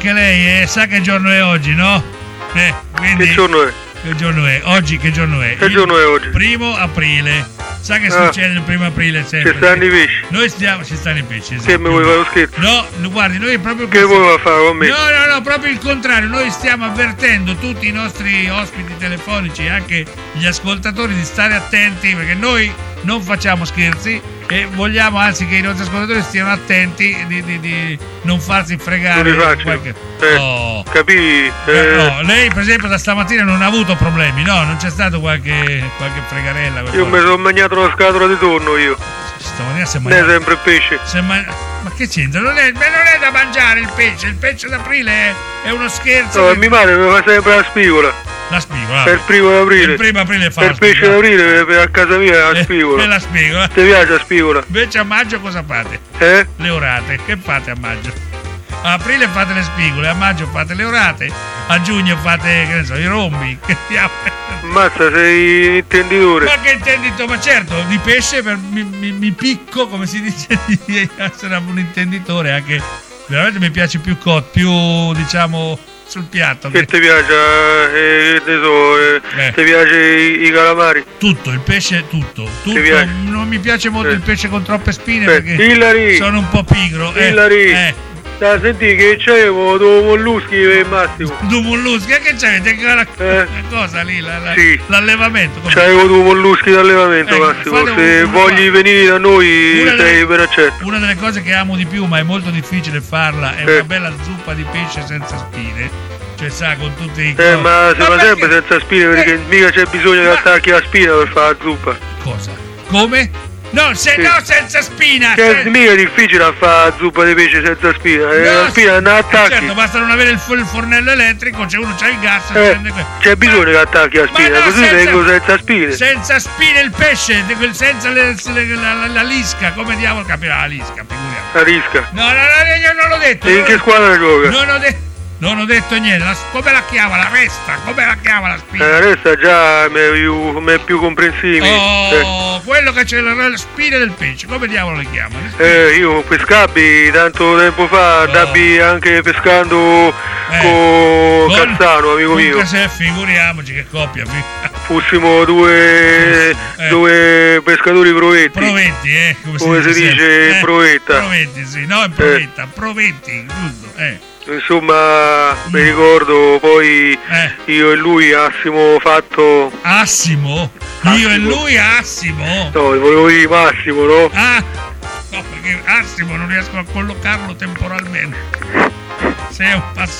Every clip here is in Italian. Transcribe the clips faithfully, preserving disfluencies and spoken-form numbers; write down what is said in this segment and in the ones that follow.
anche lei, eh, sa che giorno è oggi, no? Eh, quindi, che giorno è? Che giorno è? Oggi che giorno è? Che il giorno è oggi? Primo aprile. Sa che ah. succede il primo aprile sempre? Ci stanno i pesci. Noi stiamo, ci stanno i pesci, esatto. Che mi vuoi fare lo scherzo? No, guardi, noi proprio che vuoi fare con me? No, no, no, proprio il contrario. Noi stiamo avvertendo tutti i nostri ospiti telefonici, anche gli ascoltatori, di stare attenti, perché noi non facciamo scherzi e vogliamo anzi che i nostri ascoltatori stiano attenti di, di, di non farsi fregare. Non li faccio. Qualche... Eh, oh. Capì? Eh. No, lei per esempio da stamattina non ha avuto problemi, no? Non c'è stato qualche, qualche fregarella? Io mi sono mangiato una scatola di tonno io. Stamattina si è mangiato. Non è sempre pesce. Si è man... Ma che c'entra? Non è, non è da mangiare il pesce, il pesce d'aprile è, è uno scherzo. No, che... mia madre mi fa sempre la spigola. La spigola? Per il primo d'aprile. Il primo aprile fa per il pesce d'aprile, per a casa mia la spigola. E la spigola. Ti piace la spigola? Invece a maggio cosa fate? Eh? Le orate. Che fate a maggio? A aprile fate le spigole, a maggio fate le orate, a giugno fate, che ne so, i rombi. Che Mazza, sei un intenditore. Ma che intenditore? Ma certo, di pesce per, mi, mi, mi picco, come si dice, di essere un intenditore, anche veramente mi piace più cotto, più diciamo sul piatto. Che, che ti piace? Eh, ne so, eh, eh. Ti piace i, i calamari? Tutto, il pesce tutto. tutto. Non mi piace molto eh. il pesce con troppe spine eh. perché Hillary. sono un po' pigro. Hillary. Eh. Eh. Da senti che c'avevo due molluschi per Massimo. Due molluschi? Che c'avete? La, eh? cosa lì? La, la, sì. L'allevamento? Come? C'avevo due molluschi d'allevamento, eh, Massimo. Se un, vogli una... venire da noi sei delle, per accetto. Una delle cose che amo di più, ma è molto difficile farla, è eh. una bella zuppa di pesce senza spine. Cioè sa, con tutti i... Eh, ma si fa sempre senza spine perché eh. mica c'è bisogno ma... che attacchi la spina per fare la zuppa. Cosa? Come? No, se sì. no senza spina! Che è mica difficile a fare zuppa di pesce senza spina. Eh, no, la spina non attacchi. Certo, basta non avere il, il fornello elettrico, c'è uno c'ha il gas. Eh, c'è bisogno ma, che attacchi la spina, no, così senza, tengo senza spine. Senza spine il pesce, senza le, le, la, la, la lisca, come diavolo capirà la lisca, figuriamo. La lisca? No, no, no, io non l'ho detto. E in che squadra gioca? Non ho detto. Non ho detto niente, la, come la chiama la resta? Come la chiama la spina? Eh, la resta già mi è più, è più comprensibile. Oh, eh. quello che c'è la, la spina del pesce, come diavolo le chiama? Eh, io pescabbi tanto tempo fa, oh. andabbi anche pescando eh. con Cassano, amico con mio. Se, figuriamoci che coppia. Fossimo due, eh. due pescatori provetti. Provetti, eh? Come, come si, si dice? Eh, provetta. Provetti, sì, no, è provetta, eh. provetti, giusto, eh. Insomma, mi ricordo poi eh. io e lui Assimo fatto... Assimo? Assimo? Io e lui Assimo? No, volevo dire Massimo, no? Ah, no, perché Assimo non riesco a collocarlo temporalmente. Sei un passo...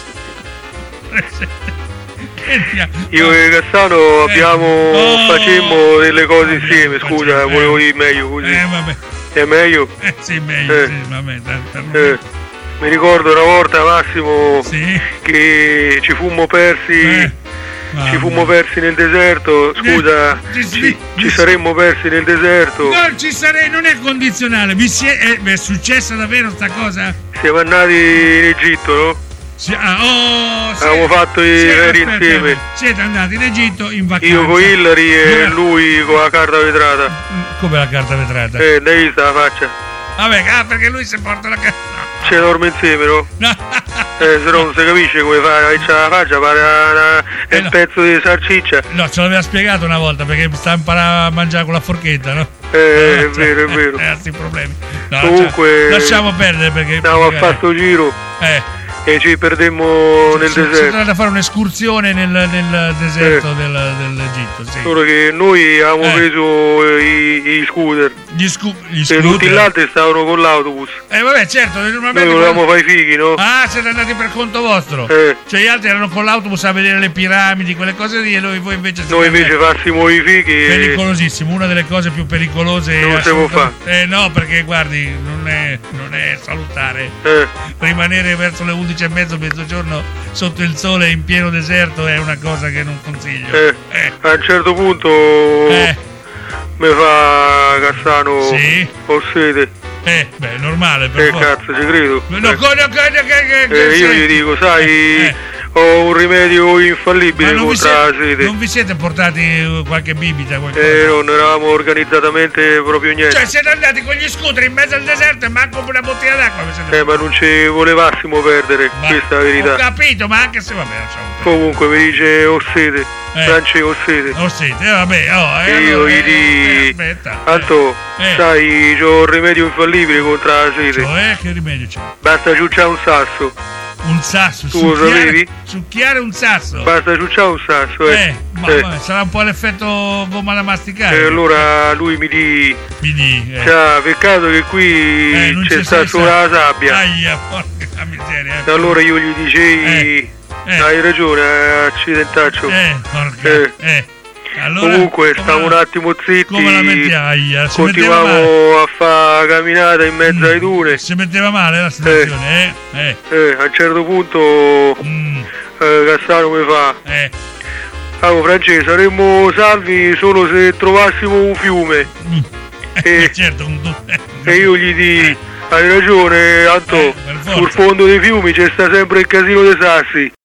Io e Cassano eh. abbiamo... Oh. facemmo delle cose insieme, scusa, eh. volevo dire meglio così. Eh, vabbè. È meglio? Eh, sì, meglio, eh. sì, vabbè, eh. Mi ricordo una volta, Massimo, sì. che ci fummo persi, eh, ci fummo persi nel deserto, scusa, eh, ci, ci, ci saremmo persi nel deserto. No, ci sarei, non è condizionale, vi si è, è, è successa davvero sta cosa? Siamo andati in Egitto, no? Sì, ah, oh, abbiamo fatto i veri insieme. Siete andati in Egitto in vacanza. Io con Hillary e no. lui con la carta vetrata. Come la carta vetrata? Eh, l'hai vista la faccia? Vabbè, ah, perché lui si porta la carta. C'è dorme insieme, no? No. Eh, se no non si capisce come fa, c'ha la faccia, pare una, eh, un no. pezzo di salsiccia. No, ce l'aveva spiegato una volta perché sta imparando a mangiare con la forchetta, no? Eh, eh è vero, è vero. Eh, altri problemi. No, comunque lasciamo perdere perché. Andiamo a fare sto giro. Eh. E ci perdemmo nel si, deserto. Si tratta di fare un'escursione nel, nel deserto eh. del, dell'Egitto, sì. Solo che noi avevamo eh. preso i, i scooter. Gli, scu- gli scooter? E tutti gli altri stavano con l'autobus. Eh vabbè, certo, normalmente. Noi volevamo quando... fare i fighi, no? Ah, siete andati per conto vostro. Eh. Cioè gli altri erano con l'autobus a vedere le piramidi, quelle cose lì, e noi voi invece. Noi invece andati... fassimo i fighi. Pericolosissimo, una delle cose più pericolose. Non si può fare. Eh no, perché guardi, non è, non è salutare. Eh. Rimanere verso le undici e mezzo, mezzogiorno sotto il sole in pieno deserto è una cosa che non consiglio. Eh, eh. A un certo punto eh. mi fa Cassano sì. ho sede. Eh, beh, è normale per Eh, cazzo, ci credo. No, eh. co- no, co- che, che, eh, io gli dico, sai, eh, eh. ho un rimedio infallibile Ma non vi, contro siete, la sete. non vi siete portati qualche bibita, qualcosa? Eh, non eravamo organizzatamente proprio niente. Cioè siete andati con gli scooter in mezzo al deserto e manco una bottiglia d'acqua vi siete Eh, ma non ci volevassimo perdere, Ma- questa è la verità. Ho capito, ma anche se vabbè, lasciamo perdere. Comunque mi dice ho sede, Eh. Franci ho sede. Oh sì, eh, vabbè, oh, eh, E io allora, gli eh, di... eh, aspetta. Tanto, Eh. sai, c'ho un rimedio infallibile contro la sete. Cioè, che rimedio c'è? Basta ciucciare un sasso. Un sasso, Tu lo succhiare, sapevi? succhiare un sasso. Basta ciucciare un sasso, eh. Eh, ma, Eh. vabbè, sarà un po' l'effetto gomma da masticare. E allora lui mi dice, Mi di, eh. cioè, peccato che qui Eh, non c'è ci sta sei solo sa- la sabbia. Aia, porca miseria. E allora io gli dicei, Eh, eh. hai ragione, accidentaccio. Eh, porca. Eh. Eh. Allora, Comunque, come stavo la- un attimo zitti, Come la mettiamo? Aia, si metteva male. continuavo a fare camminata in mezzo Mm, ai dune. Si metteva male la situazione, eh? Eh. Eh, a un certo punto Mm, eh, Cassano mi fa, eh. allora Francesco, saremmo salvi solo se trovassimo un fiume. Mm. Eh. Eh, certo, un du- eh, E io gli dico, Eh. hai ragione, Anto, Eh, per forza. sul fondo dei fiumi c'è sta sempre il casino dei sassi.